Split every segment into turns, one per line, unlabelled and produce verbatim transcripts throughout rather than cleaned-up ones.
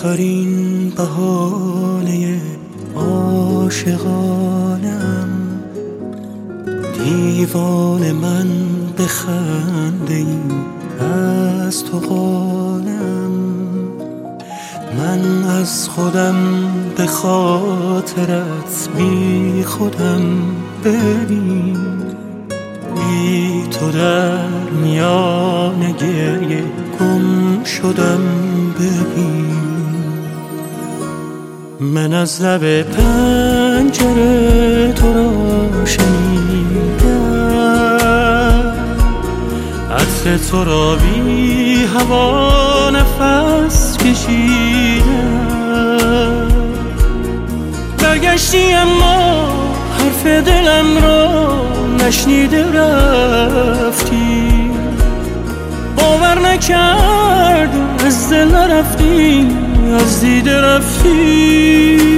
آخرین بهانه عاشقانم، دیوان من به خنده ای از تو قانم. من از خودم به خاطرت بی خودم، ببین بی تو در میان گریه گم شدم. ببین من از لب پنجره تو را شنیدم، عطر تو را بی هوا نفس کشیدم. برگشتی اما حرف دلم را نشنیده رفتی، باور نکردم از دل نرفتی، از دیده رفتی.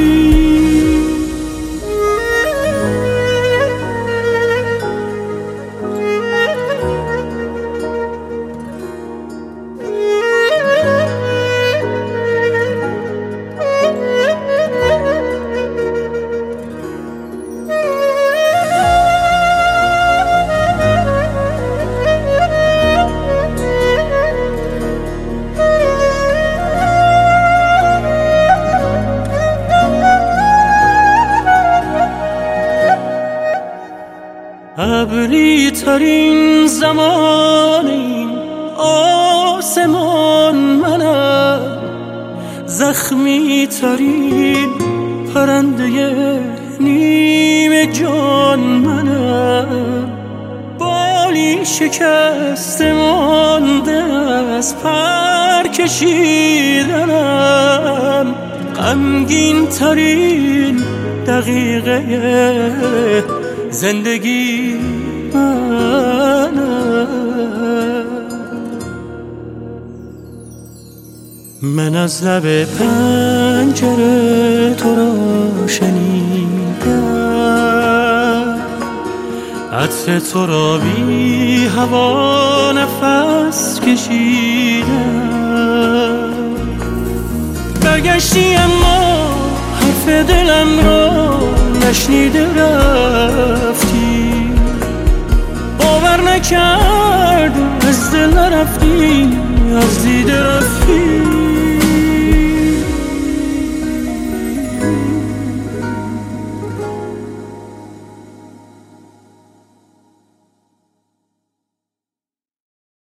ابری ترین زمان این آسمان منم، زخمی ترین پرنده نیم جان منم. بالی شکست مانده از پر کشیدنم، غمگین ترین دقیقه زندگی منم. من از لب پنجره تو را شنیدم، عطر تو را بی هوا نفس کشیدم. برگشتی اما حرف دلم را نشنیده رفتی، باور نکردم از دل نرفتی، از دیده رفتی.